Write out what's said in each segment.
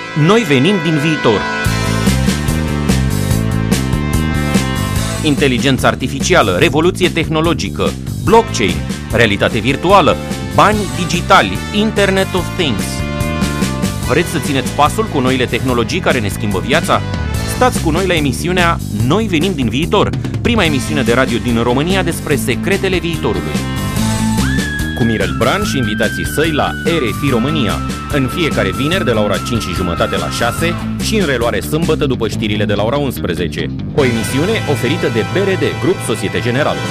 Noi venim din viitor. Inteligență artificială, revoluție tehnologică, blockchain, realitate virtuală, bani digitali, Internet of Things. Vreți să țineți pasul cu noile tehnologii care ne schimbă viața? Stați cu noi la emisiunea Noi venim din viitor, prima emisiune de radio din România despre secretele viitorului. Cu Mirel Bran și invitații săi la RFI România, în fiecare vineri de la ora 5:30 la 6 și în reluare sâmbătă după știrile de la ora 11. O emisiune oferită de BRD, Grup Societe Generală.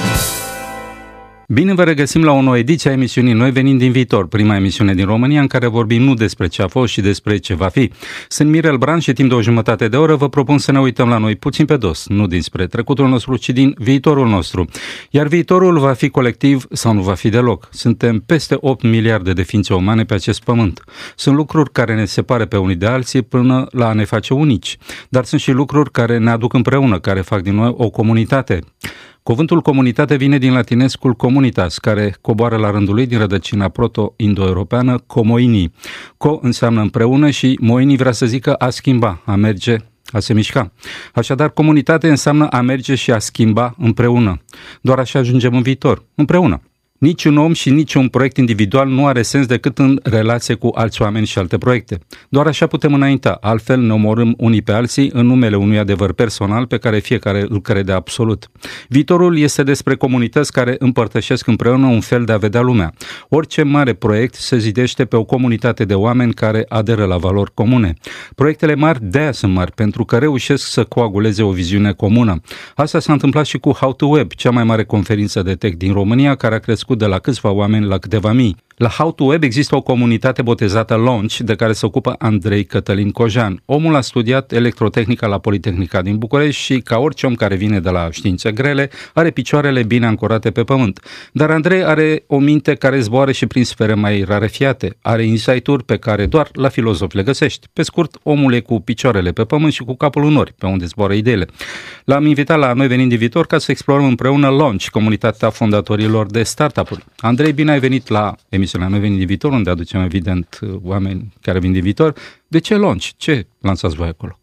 Bine vă regăsim la o nouă ediție a emisiunii Noi venim din viitor, prima emisiune din România în care vorbim nu despre ce a fost și despre ce va fi. Sunt Mirel Bran și timp de o jumătate de oră vă propun să ne uităm la noi puțin pe dos, nu dinspre trecutul nostru, ci din viitorul nostru. Iar viitorul va fi colectiv sau nu va fi deloc. Suntem peste 8 miliarde de ființe umane pe acest pământ. Sunt lucruri care ne separă pe unii de alții până la a ne face unici, dar sunt și lucruri care ne aduc împreună, care fac din noi o comunitate. Cuvântul comunitate vine din latinescul communitas, care coboară la rândul lui din rădăcina proto-indo-europeană comoini. Co înseamnă împreună și moini vrea să zică a schimba, a merge, a se mișca. Așadar, comunitate înseamnă a merge și a schimba împreună. Doar așa ajungem în viitor, împreună. Niciun om și niciun proiect individual nu are sens decât în relație cu alți oameni și alte proiecte. Doar așa putem înainta, altfel ne omorâm unii pe alții în numele unui adevăr personal pe care fiecare îl crede absolut. Viitorul este despre comunități care împărtășesc împreună un fel de a vedea lumea. Orice mare proiect se zidește pe o comunitate de oameni care aderă la valori comune. Proiectele mari de-aia sunt mari, pentru că reușesc să coaguleze o viziune comună. Asta s-a întâmplat și cu How to Web, cea mai mare conferință de tech din România, care a crescut de la câțiva oameni la câteva mii. La How to Web există o comunitate botezată Launch, de care se ocupă Andrei Cătălin Cojan. Omul a studiat electrotehnica la Politehnica din București și, ca orice om care vine de la științe grele, are picioarele bine ancorate pe pământ. Dar Andrei are o minte care zboară și prin sfere mai rarefiate. Are insight-uri pe care doar la filozofi le găsești. Pe scurt, omul e cu picioarele pe pământ și cu capul în nori, pe unde zboară ideile. L-am invitat la Noi venim din viitor ca să explorăm împreună Launch, comunitatea fondatorilor de startup-uri. Andrei, bine ai venit la emisiunea Noi venim din viitor, unde aducem evident oameni care vin din viitor. De ce Launch? Ce lansați voi acolo?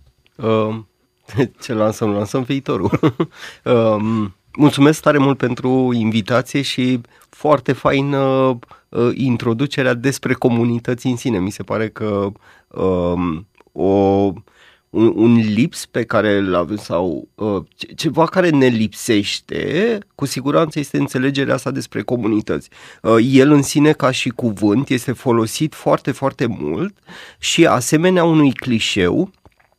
Ce lansăm viitorul. Mulțumesc tare mult pentru invitație și foarte fain introducerea despre comunități în sine. Mi se pare că un lips pe care îl avem sau ceva care ne lipsește, cu siguranță este înțelegerea asta despre comunități. El în sine ca și cuvânt este folosit foarte, foarte mult și asemenea unui clișeu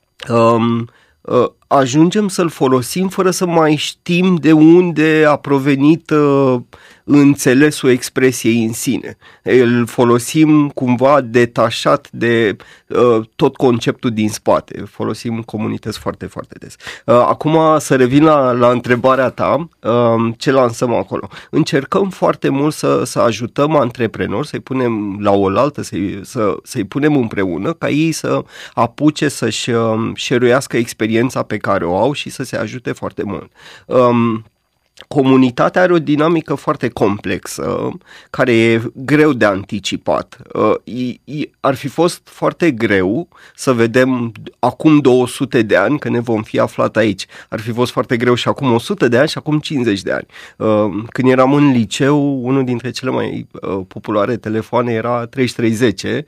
ajungem să-l folosim fără să mai știm de unde a provenit înțelesul expresiei în sine. Îl folosim cumva detașat de tot conceptul din spate. Folosim comunități foarte, foarte des. Acum să revin la întrebarea ta, ce lansăm acolo. Încercăm foarte mult să ajutăm antreprenori, să-i punem la oaltă, să-i punem împreună, ca ei să apuce să-și share-uiască experiența pe care o au și să se ajute foarte mult. Comunitatea are o dinamică foarte complexă, care e greu de anticipat. Ar fi fost foarte greu să vedem acum 200 de ani că ne vom fi aflat aici. Ar fi fost foarte greu și acum 100 de ani și acum 50 de ani. Când eram în liceu, unul dintre cele mai populare telefoane era 3310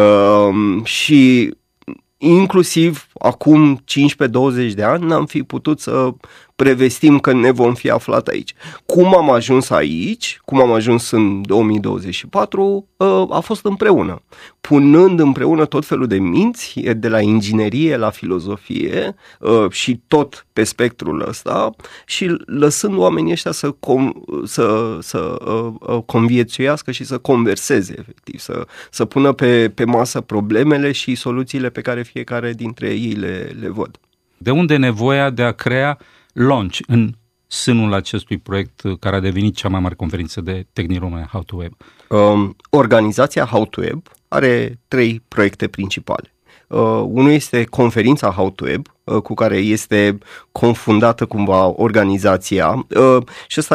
și inclusiv acum 15-20 de ani n-am fi putut să prevestim că ne vom fi aflat aici. Cum am ajuns aici, cum am ajuns în 2024, a fost împreună. Punând împreună tot felul de minți, de la inginerie la filozofie și tot pe spectrul ăsta și lăsând oamenii ăștia să conviețuiască și să converseze, efectiv, să pună pe masă problemele și soluțiile pe care fiecare dintre ei le văd. De unde nevoia de a crea Launch în sânul acestui proiect care a devenit cea mai mare conferință de tech din România, How to Web? Organizația How to Web are 3 proiecte principale. Unul este conferința How to Web, cu care este confundată cumva organizația și asta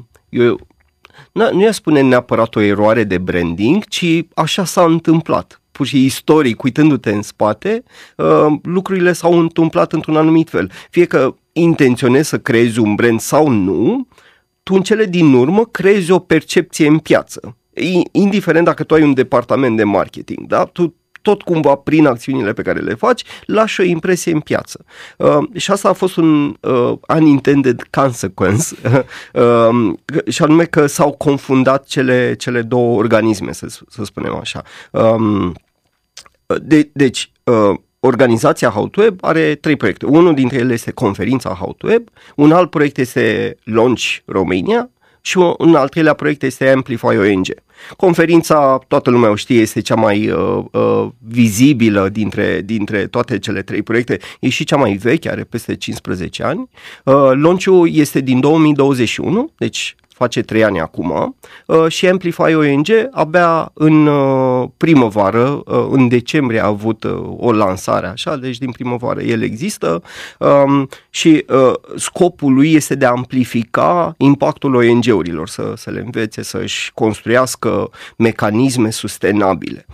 nu i-a spune neapărat o eroare de branding, ci așa s-a întâmplat. pur și istoric, uitându-te în spate, lucrurile s-au întâmplat într-un anumit fel. Fie că intenționezi să creezi un brand sau nu, tu în cele din urmă creezi o percepție în piață. Indiferent dacă tu ai un departament de marketing, da? Tu tot cumva prin acțiunile pe care le faci, lași o impresie în piață. Și asta a fost un unintended consequence, și anume că s-au confundat cele două organisme, să spunem așa. Deci, organizația How to Web are 3 proiecte. Unul dintre ele este conferința How to Web, un alt proiect este Launch Romania și un al treilea proiect este Amplify ONG. Conferința, toată lumea o știe, este cea mai vizibilă dintre toate cele 3 proiecte, e și cea mai veche, are peste 15 ani. Launch-ul este din 2021, deci face 3 ani acum, și Amplify ONG abia în primăvară, în decembrie a avut o lansare așa, deci din primăvară el există, și scopul lui este de a amplifica impactul ONG-urilor, să le învețe să-și construiască mecanisme sustenabile.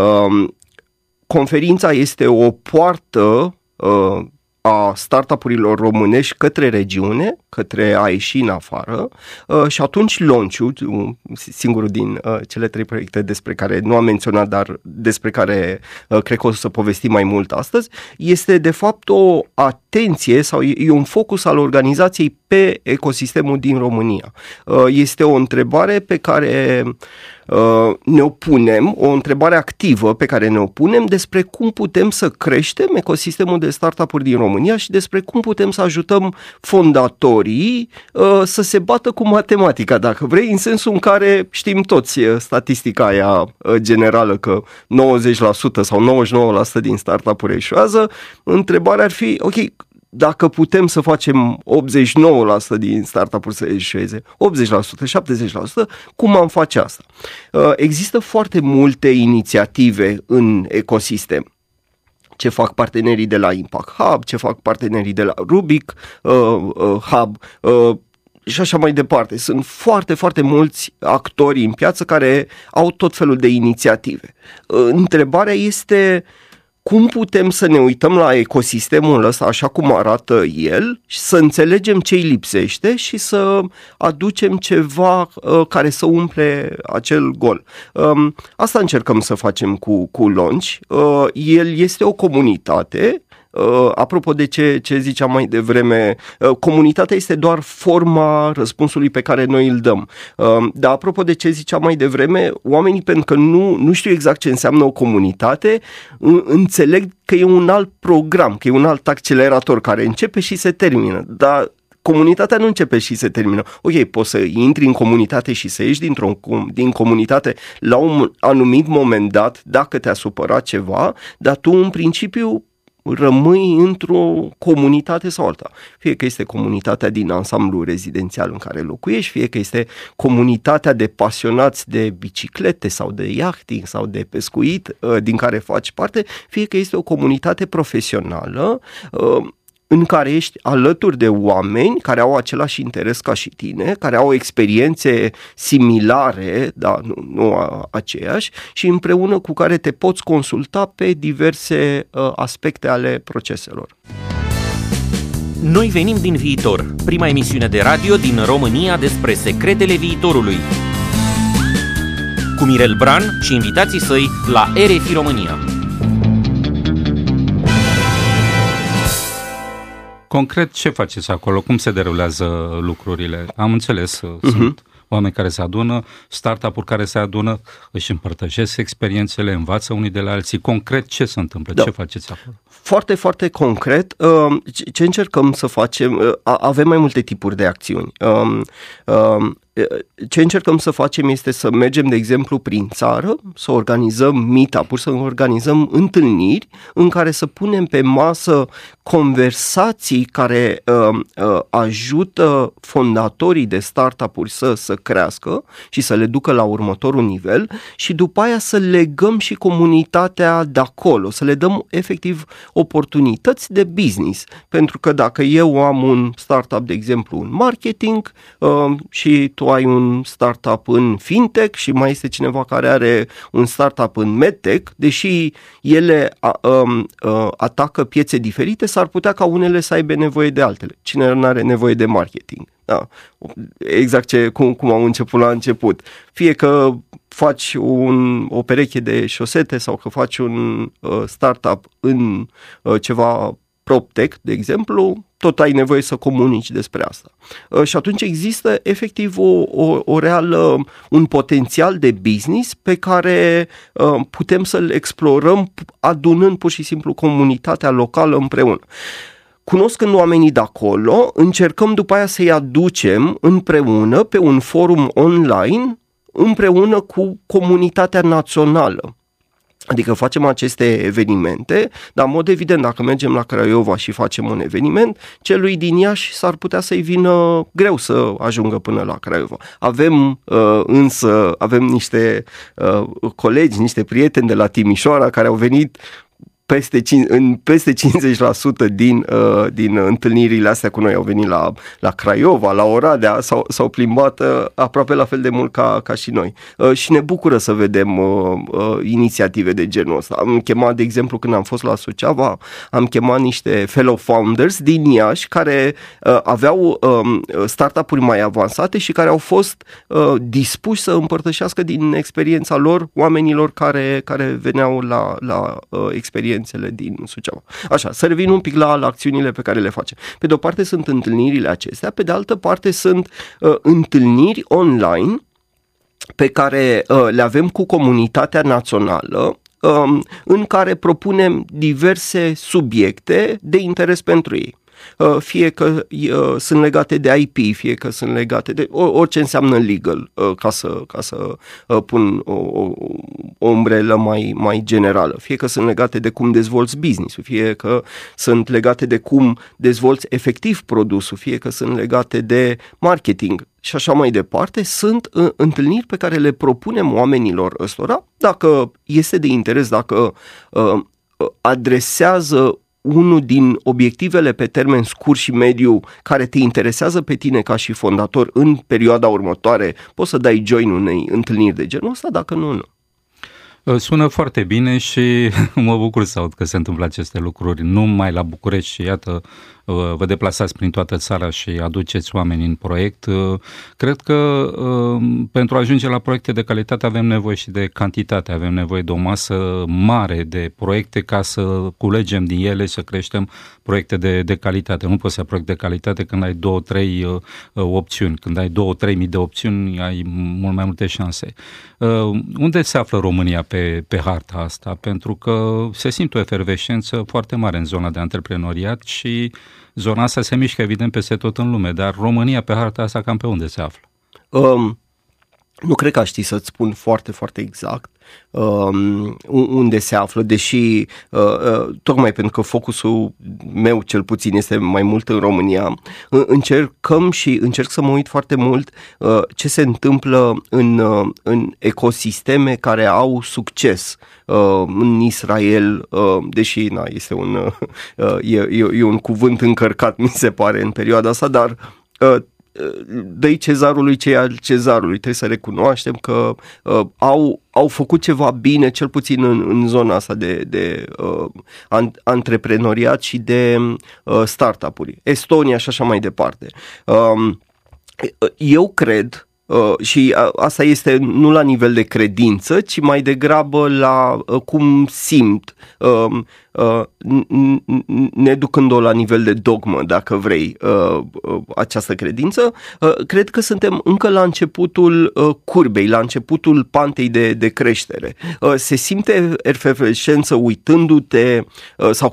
Conferința este o poartă a startup-urilor românești către regiune, către a ieși în afară, și atunci Launch-ul, singurul din cele 3 proiecte despre care nu am menționat, dar despre care cred că o să povestim mai mult astăzi, este de fapt o atenție sau e un focus al organizației pe ecosistemul din România. Este o întrebare pe care ne-o punem, o întrebare activă pe care ne-o punem despre cum putem să creștem ecosistemul de startup-uri din România și despre cum putem să ajutăm fondatorii să se bată cu matematica, dacă vrei, în sensul în care știm toți statistica aia generală că 90% sau 99% din startup-uri eșuează. Întrebarea ar fi, ok, dacă putem să facem 89% din startup-uri să eșueze, 80%, 70%, cum am face asta? Există foarte multe inițiative în ecosistem. Ce fac partenerii de la Impact Hub, ce fac partenerii de la Rubik Hub, și așa mai departe. Sunt foarte, foarte mulți actori în piață care au tot felul de inițiative. Întrebarea este cum putem să ne uităm la ecosistemul ăsta așa cum arată el și să înțelegem ce îi lipsește și să aducem ceva care să umple acel gol. Asta încercăm să facem cu Launch. El este o comunitate. Apropo de ce ziceam mai devreme, comunitatea este doar forma răspunsului pe care noi îl dăm. Dar apropo de ce ziceam mai devreme, oamenii, pentru că nu știu exact ce înseamnă o comunitate, înțeleg că e un alt program, că e un alt accelerator care începe și se termină. Dar comunitatea nu începe și se termină. Ok, poți să intri în comunitate și să ieși din comunitate la un anumit moment dat, dacă te-a supărat ceva, dar tu în principiu rămâi într-o comunitate sau alta. Fie că este comunitatea din ansamblu rezidențial în care locuiești, fie că este comunitatea de pasionați de biciclete sau de yachting sau de pescuit din care faci parte, fie că este o comunitate profesională în care ești alături de oameni care au același interes ca și tine, care au experiențe similare, dar nu aceeași, și împreună cu care te poți consulta pe diverse aspecte ale proceselor. Noi venim din viitor, prima emisiune de radio din România despre secretele viitorului. Cu Mirel Bran și invitații săi la RFI România. Concret, ce faceți acolo? Cum se derulează lucrurile? Am înțeles, sunt oameni care se adună, startup-uri care se adună, își împărtășesc experiențele, învață unii de la alții. Concret, ce se întâmplă? Da. Ce faceți acolo? Foarte, foarte concret, ce încercăm să facem, avem mai multe tipuri de acțiuni. Ce încercăm să facem este să mergem, de exemplu, prin țară, să organizăm meetup-uri, să organizăm întâlniri în care să punem pe masă conversații care ajută fondatorii de startup-uri să crească și să le ducă la următorul nivel și după aia să legăm și comunitatea de acolo, să le dăm efectiv oportunități de business. Pentru că dacă eu am un startup, de exemplu, în marketing și tu tu ai un startup în fintech și mai este cineva care are un startup în medtech, deși ele atacă piețe diferite, s-ar putea ca unele să aibă nevoie de altele. Cine nu are nevoie de marketing? Da, exact cum am început la început. Fie că faci o pereche de șosete sau că faci un startup în ceva PropTech, de exemplu, tot ai nevoie să comunici despre asta. Și atunci există efectiv o reală, un potențial de business pe care putem să-l explorăm adunând pur și simplu comunitatea locală împreună. Cunoscând oamenii de acolo, încercăm după aia să-i aducem împreună pe un forum online împreună cu comunitatea națională. Adică facem aceste evenimente, dar în mod evident dacă mergem la Craiova și facem un eveniment, celui din Iași s-ar putea să-i vină greu să ajungă până la Craiova. Avem niște colegi, niște prieteni de la Timișoara care au venit peste 50% din întâlnirile astea cu noi au venit la Craiova, la Oradea, s-au plimbat aproape la fel de mult ca și noi. Și ne bucură să vedem inițiative de genul ăsta. Am chemat, de exemplu, când am fost la Suceava, am chemat niște fellow founders din Iași care aveau startup-uri mai avansate și care au fost dispuși să împărtășească din experiența lor oamenilor care veneau la experiențele din Suceava. Așa, să revin un pic la acțiunile pe care le facem. Pe de o parte sunt întâlnirile acestea, pe de altă parte sunt întâlniri online pe care le avem cu comunitatea națională, în care propunem diverse subiecte de interes pentru ei. Fie că sunt legate de IP, fie că sunt legate de orice înseamnă legal, ca să pun o umbrelă mai generală, fie că sunt legate de cum dezvolți business-ul, fie că sunt legate de cum dezvolți efectiv produsul, fie că sunt legate de marketing și așa mai departe. Sunt întâlniri pe care le propunem oamenilor ăstora, dacă este de interes, dacă adresează unul din obiectivele pe termen scurt și mediu care te interesează pe tine ca și fondator în perioada următoare, poți să dai join unei întâlniri de genul ăsta, dacă nu. Sună foarte bine și mă bucur să aud că se întâmplă aceste lucruri numai la București și iată, vă deplasați prin toată țara și aduceți oameni în proiect. Cred că pentru a ajunge la proiecte de calitate avem nevoie și de cantitate, avem nevoie de o masă mare de proiecte ca să culegem din ele, să creștem proiecte de calitate. Nu poți să ai proiect de calitate când ai 2-3 opțiuni. Când ai 2-3 mii de opțiuni, ai mult mai multe șanse. Unde se află România pe harta asta? Pentru că se simte o efervescență foarte mare în zona de antreprenoriat și zona asta se mișcă evident peste tot în lume, dar România pe harta asta cam pe unde se află? Nu cred că aș ști să-ți spun foarte, foarte exact unde se află, deși tocmai pentru că focusul meu cel puțin este mai mult în România, încerc să mă uit foarte mult ce se întâmplă în ecosisteme care au succes în Israel, deși este un cuvânt încărcat, mi se pare, în perioada asta, dar dă-i cezarului ce e al cezarului. Trebuie să recunoaștem că au făcut ceva bine, cel puțin în zona asta de antreprenoriat și de startup-uri. Estonia și așa mai departe. Eu cred, și asta este nu la nivel de credință, ci mai degrabă la cum simt, neducând-o la nivel de dogmă, dacă vrei, această credință, cred că suntem încă la începutul curbei, la începutul pantei de creștere. Se simte efervescență uitându-te sau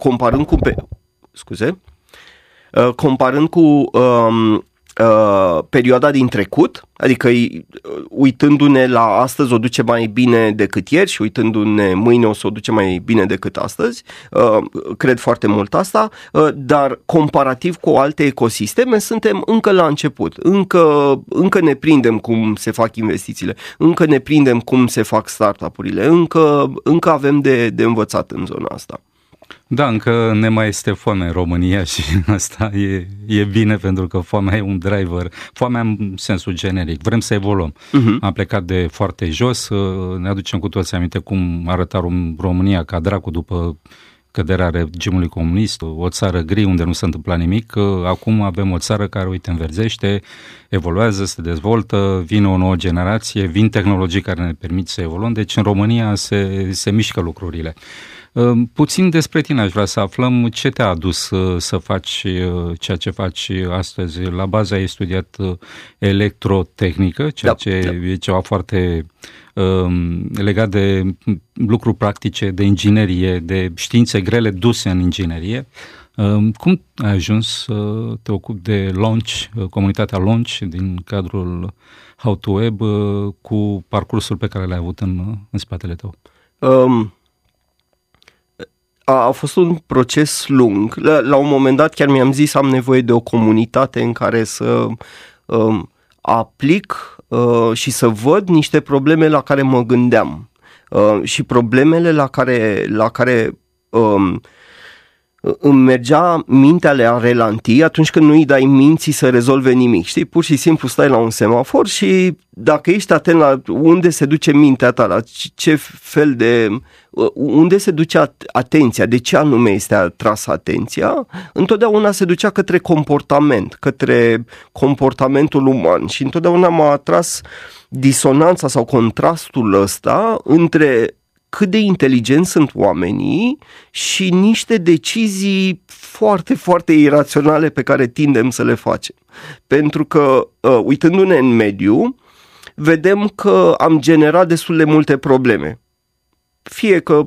comparând cu perioada din trecut, adică uitându-ne la astăzi o duce mai bine decât ieri și uitându-ne mâine o să o duce mai bine decât astăzi, cred foarte mult asta, dar comparativ cu alte ecosisteme suntem încă la început, încă ne prindem cum se fac investițiile, încă ne prindem cum se fac startup-urile, încă avem de învățat în zona asta. Da, încă ne mai este foame în România și asta e bine, pentru că foamea e un driver, foamea în sensul generic, vrem să evoluăm. Am plecat de foarte jos, ne aducem cu toți aminte cum arăta România ca dracu după căderea regimului comunist, o țară gri unde nu se întâmpla nimic. Acum avem o țară care, uite, înverzește, evoluează, se dezvoltă, vine o nouă generație, vin tehnologii care ne permit să evoluăm, deci în România se mișcă lucrurile. Puțin despre tine aș vrea să aflăm ce te-a adus să faci ceea ce faci astăzi. La bază ai studiat electrotehnică, ceea ce e ceva foarte legat de lucruri practice, de inginerie, de științe grele duse în inginerie. Cum ai ajuns să te ocupi de Launch, comunitatea Launch din cadrul How to Web, cu parcursul pe care l-ai avut în spatele tău? A fost un proces lung. La un moment dat chiar mi-am zis am nevoie de o comunitate în care să aplic și să văd niște probleme la care mă gândeam. Și problemele la care îmi mergea mintea la relanti atunci când nu îi dai minții să rezolve nimic. Știi, pur și simplu stai la un semafor și dacă ești atent la unde se duce mintea ta, la ce fel de... unde se duce atenția, de ce anume este atrasă atenția, întotdeauna se ducea către comportament, către comportamentul uman și întotdeauna m-a atras disonanța sau contrastul ăsta între cât de inteligenți sunt oamenii și niște decizii foarte, foarte iraționale pe care tindem să le facem. Pentru că, uitându-ne în mediu, vedem că am generat destul de multe probleme. Fie că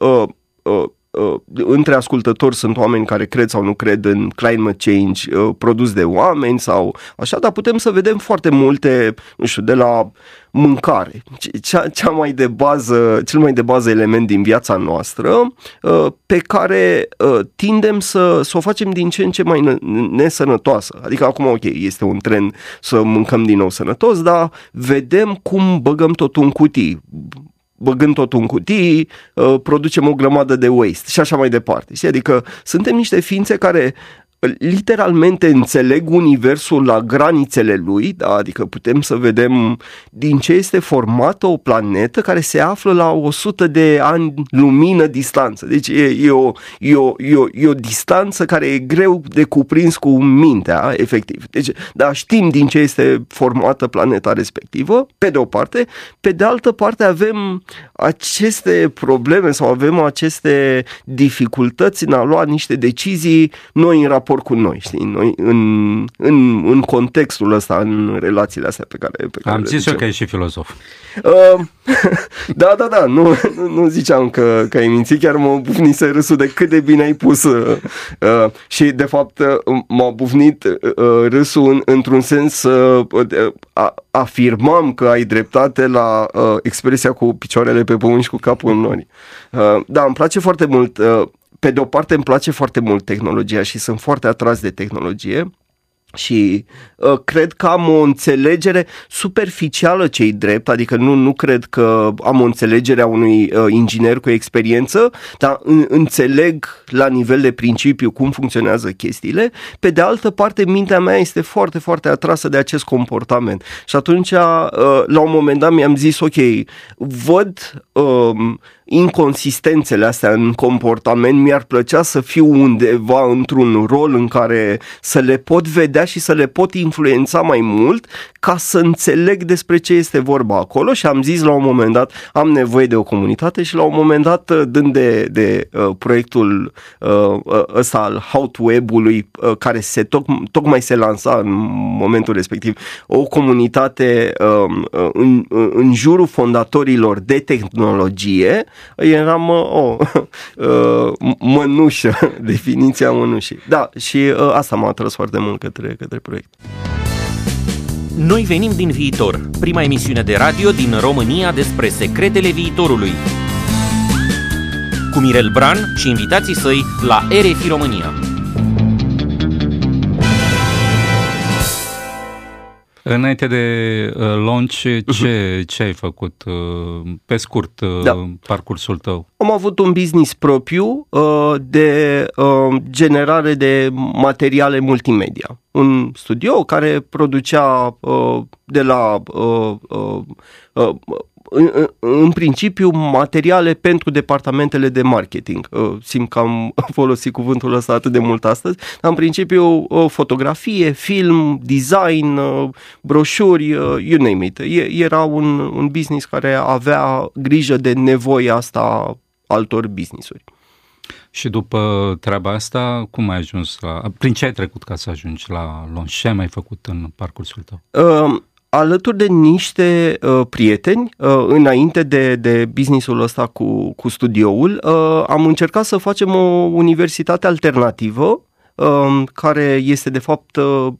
între ascultători sunt oameni care cred sau nu cred în climate change produs de oameni sau așa, dar putem să vedem foarte multe, nu știu, de la mâncare, cel mai de bază element din viața noastră, pe care tindem să o facem din ce în ce mai nesănătoasă. Adică acum, ok, este un trend să mâncăm din nou sănătos, dar vedem cum băgăm totul în cutii. Băgând totul în cutii, producem o grămadă de waste și așa mai departe. Știi? Adică suntem niște ființe care literalmente înțeleg universul la granițele lui, da? Adică putem să vedem din ce este formată o planetă care se află la 100 de ani lumină distanță. Deci e o distanță care e greu de cuprins cu mintea, efectiv. Deci, da, știm din ce este formată planeta respectivă, pe de o parte. Pe de altă parte avem aceste probleme sau avem aceste dificultăți în a lua niște decizii noi în raport cu noi, știi, noi în contextul ăsta, în relațiile astea pe care am zis eu că ești și filozof. Da, nu ziceam că ai mințit, chiar m-a bufnit râsul de cât de bine ai pus și de fapt m-a bufnit râsul într-un sens afirmam că ai dreptate la expresia cu picioarele pe pământ și cu capul în nori. Da, îmi place foarte mult. Pe de o parte îmi place foarte mult tehnologia și sunt foarte atras de tehnologie și cred că am o înțelegere superficială, ce-i drept, adică nu cred că am o înțelegere a unui inginer cu experiență, dar înțeleg la nivel de principiu cum funcționează chestiile. Pe de altă parte, mintea mea este foarte, foarte atrasă de acest comportament și atunci la un moment dat mi-am zis, ok, văd inconsistențele astea în comportament, mi-ar plăcea să fiu undeva într-un rol în care să le pot vedea și să le pot influența mai mult ca să înțeleg despre ce este vorba acolo și am zis la un moment dat am nevoie de o comunitate și la un moment dat dând de proiectul ăsta al How to Web-ului care tocmai se lansa în momentul respectiv, o comunitate în jurul fondatorilor de tehnologie, eram mănușă, definiția mănușii. Da, și asta m-a atras foarte mult către proiect. Noi venim din viitor, prima emisiune de radio din România despre secretele viitorului. Cu Mirel Bran și invitații săi la RFI România. Înainte de launch, ce ai făcut? Pe scurt, parcursul tău. Am avut un business propriu de generare de materiale multimedia. Un studio care producea de la în principiu materiale pentru departamentele de marketing. Simt că am folosit cuvântul ăsta atât de mult astăzi, dar în principiu fotografie, film, design, broșuri, you name it. Era un business care avea grijă de nevoia asta altor business-uri. Și după treaba asta, cum ai ajuns prin ce ai trecut ca să ajungi la launch? Ce ai mai făcut în parcursul tău? Alături de niște prieteni, înainte de business-ul ăsta cu studioul, am încercat să facem o universitate alternativă, care este de fapt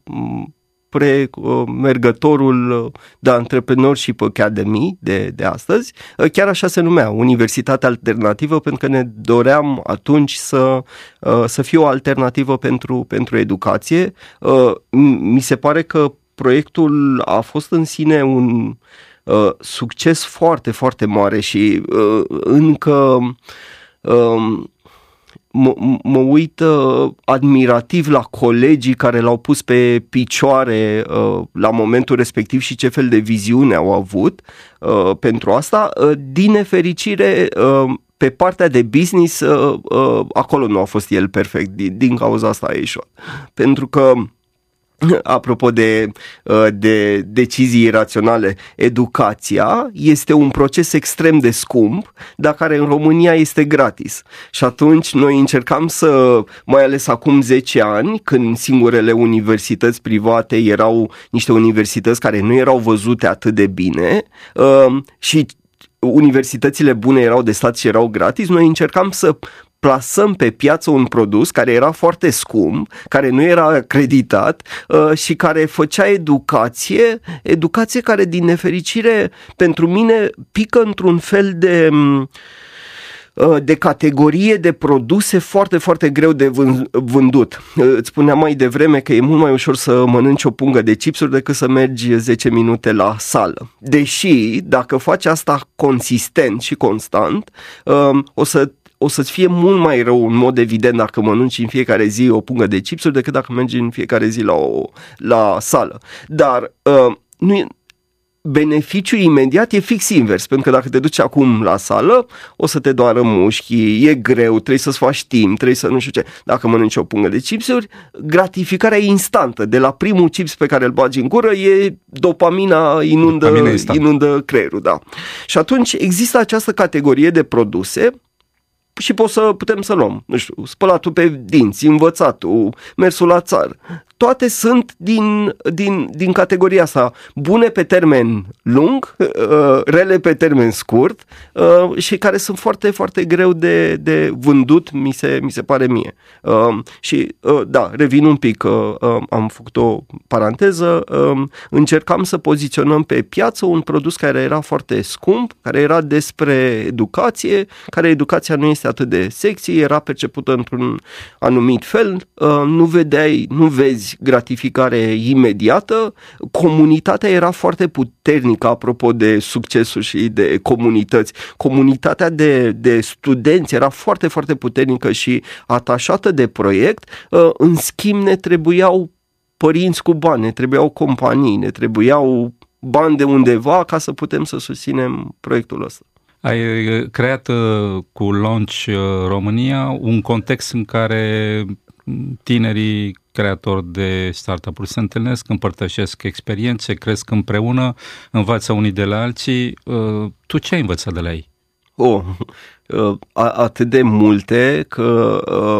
premergătorul de Entrepreneurship Academy de astăzi. Chiar așa se numea, Universitatea Alternativă, pentru că ne doream atunci să fie o alternativă pentru educație. Mi se pare că proiectul a fost în sine un succes foarte, foarte mare și încă mă uit admirativ la colegii care l-au pus pe picioare la momentul respectiv și ce fel de viziune au avut pentru asta. Din nefericire, pe partea de business, acolo nu a fost el perfect, din cauza asta a ieșuat. Pentru că apropo de decizii iraționale, educația este un proces extrem de scump, dar care în România este gratis. Și atunci noi încercam mai ales acum 10 ani, când singurele universități private erau niște universități care nu erau văzute atât de bine și universitățile bune erau de stat și erau gratis, noi încercam să plasăm pe piață un produs care era foarte scump, care nu era acreditat și care făcea educație care din nefericire pentru mine pică într-un fel de categorie de produse foarte, foarte greu de vândut. Îți spuneam mai devreme că e mult mai ușor să mănânci o pungă de chipsuri decât să mergi 10 minute la sală. Deși, dacă faci asta consistent și constant, o să-ți fie mult mai rău în mod evident dacă mănânci în fiecare zi o pungă de chipsuri decât dacă mergi în fiecare zi la sală. Dar beneficiul imediat e fix invers, pentru că dacă te duci acum la sală, o să te doară mușchii, e greu, trebuie să-ți faci timp, trebuie să nu știu ce. Dacă mănânci o pungă de chipsuri, gratificarea e instantă. De la primul chips pe care îl bagi în gură, dopamina inundă creierul. Da. Și atunci există această categorie de produse și putem să luăm, nu știu, spălatul pe dinți, învățatul, mersul la țară. Toate sunt din categoria asta, bune pe termen lung, rele pe termen scurt și care sunt foarte, foarte greu de vândut, mi se pare mie. Și da, revin un pic, am făcut o paranteză, încercam să poziționăm pe piață un produs care era foarte scump, care era despre educație, care educația nu este atât de sexy, era percepută într-un anumit fel, nu vezi gratificare imediată, comunitatea era foarte puternică, apropo de succesul și de comunități. Comunitatea de studenți era foarte, foarte puternică și atașată de proiect, în schimb ne trebuiau părinți cu bani, ne trebuiau companii, ne trebuiau bani de undeva ca să putem să susținem proiectul ăsta. Ai creat cu Launch România un context în care tinerii creatori de startup-uri se întâlnesc, împărtășesc experiențe, cresc împreună, învață unii de la alții. Tu ce ai învățat de la ei? Atât de multe că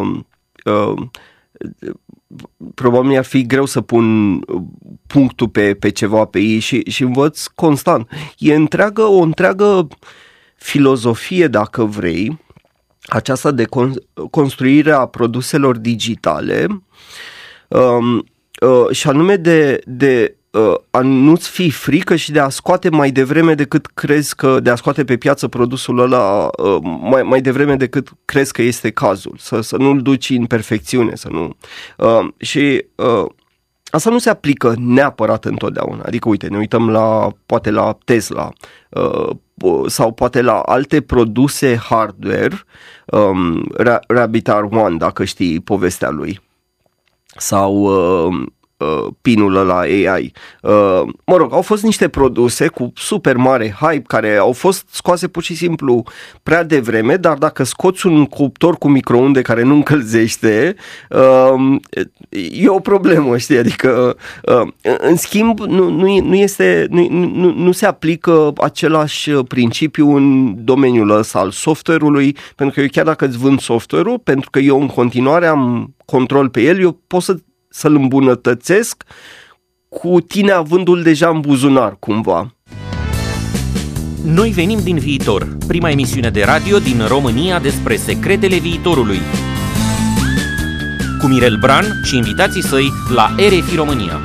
probabil ar fi greu să pun punctul pe ceva pe ei și învăț constant. E o întreagă filozofie, dacă vrei, aceasta de construirea produselelor digitale și anume de a nu-ți fi frică și de a scoate mai devreme decât crezi că, de a scoate pe piață produsul ăla mai devreme decât crezi că este cazul, să nu-l duci în perfecțiune, să nu. Și asta nu se aplică neapărat întotdeauna. Adică, uite, ne uităm poate la Tesla sau poate la alte produse hardware, Rabbit R1, dacă știi povestea lui, sau pinul ăla AI. Mă rog, au fost niște produse cu super mare hype care au fost scoase pur și simplu prea devreme, dar dacă scoți un cuptor cu microunde care nu încălzește, e o problemă, știi? Adică, în schimb, nu se aplică același principiu în domeniul ăsta al software-ului, pentru că eu chiar dacă îți vând software-ul, pentru că eu în continuare am control pe el, eu pot să-l îmbunătățesc cu tine avându-l deja în buzunar, cumva. Noi venim din viitor, prima emisiune de radio din România despre secretele viitorului. Cu Mirel Bran și invitații săi la RFI România.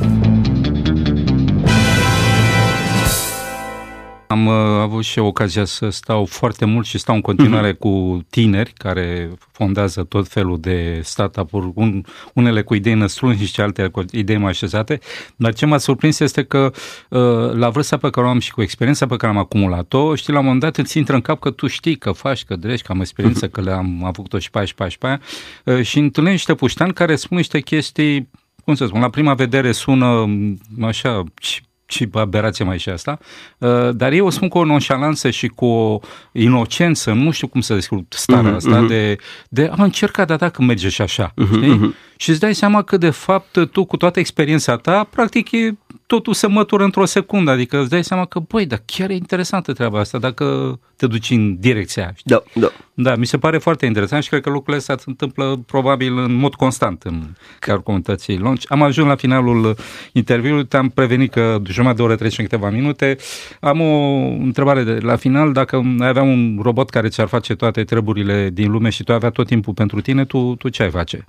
Am avut și ocazia să stau foarte mult și stau în continuare cu tineri care fondează tot felul de startup-uri, unele cu idei năstruni și alte cu idei mai așezate, dar ce m-a surprins este că la vârsta pe care o am și cu experiența pe care am acumulat-o, știi, la un moment dat îți intră în cap că tu știi, că faci, că dregi, că am experiență, că le-am avut-o și pe aia și întâlnești niște puștani care spun niște chestii, cum să spun, la prima vedere sună așa și aberație mai și asta, dar eu o spun cu o nonșalanță și cu o inocență, nu știu cum să descriu starea asta, de a încerca, dar dacă merge și așa, știi? Și îți dai seama că de fapt tu cu toată experiența ta, practic totul se mătură într-o secundă, adică îți dai seama că, băi, dar chiar e interesantă treaba asta dacă te duci în direcția aia, știi? Da, mi se pare foarte interesant și cred că lucrurile astea se întâmplă probabil în mod constant în cadrul comunității Launch. Am ajuns la finalul interviului, te-am prevenit că jumătate de oră trece în câteva minute. Am o întrebare la final, dacă ai avea un robot care ți-ar face toate treburile din lume și tu avea tot timpul pentru tine, tu ce ai face?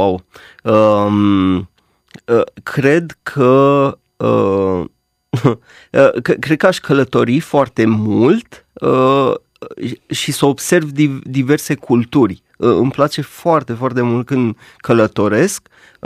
Cred că cred că aș călători foarte mult și să observ diverse culturi. Îmi place foarte, foarte mult când călătoresc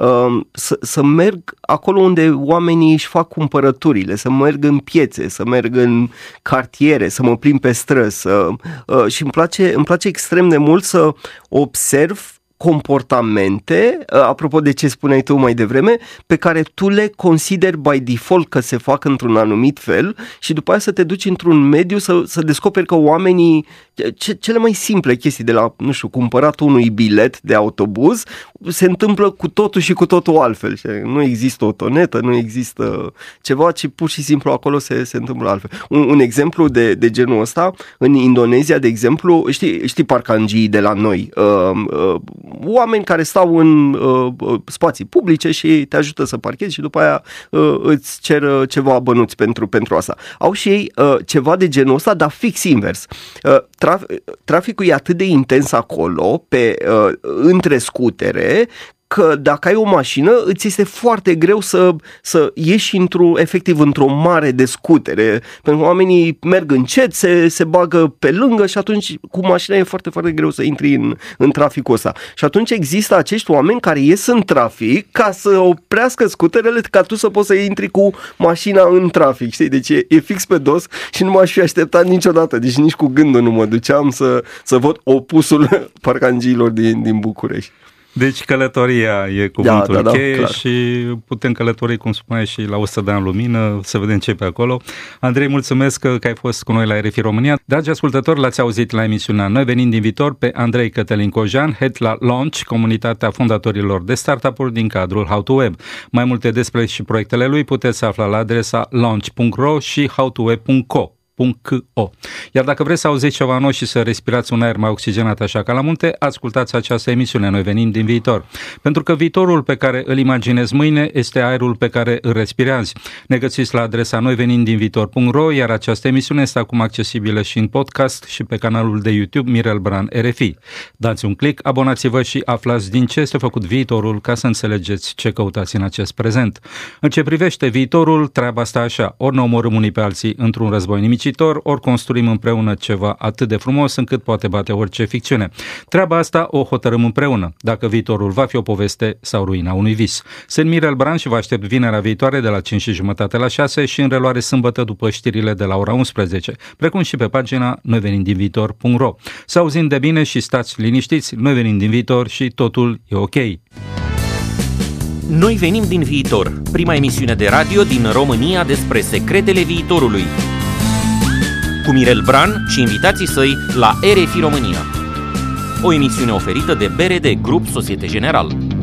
să merg acolo unde oamenii își fac cumpărăturile, să merg în piețe, să merg în cartiere, să mă plimb pe străzi și îmi place extrem de mult să observ comportamente, apropo de ce spuneai tu mai devreme, pe care tu le consideri by default că se fac într-un anumit fel și după aia să te duci într-un mediu să descoperi că oamenii, cele mai simple chestii de la, nu știu, cumpăratul unui bilet de autobuz, se întâmplă cu totul și cu totul altfel. Nu există o tonetă, nu există ceva, ci pur și simplu acolo se întâmplă altfel. Un exemplu de genul ăsta, în Indonezia, de exemplu, știi parcangii de la noi, oameni care stau în spații publice și te ajută să parchezi și după aia îți cer ceva bănuți pentru asta. Au și ei ceva de genul ăsta, dar fix invers. Traficul e atât de intens acolo, între scutere, că dacă ai o mașină, îți este foarte greu să ieși efectiv într-o mare de scutere, pentru că oamenii merg încet, se bagă pe lângă și atunci cu mașina e foarte, foarte greu să intri în traficul ăsta. Și atunci există acești oameni care ies în trafic ca să oprească scuterele, ca tu să poți să intri cu mașina în trafic, știi? Deci e fix pe dos și nu m-aș fi așteptat niciodată, deci nici cu gândul nu mă duceam să văd opusul parcangiilor din București. Deci călătoria e cuvântul cheie clar. Și putem călători, cum spuneai, și la 100 de ani lumină, să vedem ce pe acolo. Andrei, mulțumesc că ai fost cu noi la RFI România. Dragi ascultători, l-ați auzit la emisiunea Noi venim din viitor pe Andrei Cătălin Cojan, head la Launch, comunitatea fondatorilor de startup-uri din cadrul How to Web. Mai multe despre și proiectele lui puteți afla la adresa launch.ro și howtoweb.co. Iar dacă vreți să auziți ceva nou și să respirați un aer mai oxigenat așa ca la munte, ascultați această emisiune Noi venim din viitor. Pentru că viitorul pe care îl imaginezi mâine este aerul pe care îl respiri azi. Ne găsiți la adresa noivenimdinviitor.ro, iar această emisiune este acum accesibilă și în podcast și pe canalul de YouTube Mirel Bran RFI. Dați un click, abonați-vă și aflați din ce este făcut viitorul ca să înțelegeți ce căutați în acest prezent. În ce privește viitorul, treaba asta așa, ori ne omorâm unii pe alții într-un război nimicit, fericitor, ori construim împreună ceva atât de frumos încât poate bate orice ficțiune. Treaba asta o hotărâm împreună, dacă viitorul va fi o poveste sau ruina unui vis. Sunt Mirel Bran și vă aștept vinerea viitoare de la 5:30 la 6 și în reluare sâmbătă după știrile de la ora 11, precum și pe pagina noivenimdinviitor.ro. Să auzim de bine și stați liniștiți, noi venim din viitor și totul e ok. Noi venim din viitor, prima emisiune de radio din România despre secretele viitorului. Cu Mirel Bran și invitații săi la RFI România. O emisiune oferită de BRD Grup Societe Generale.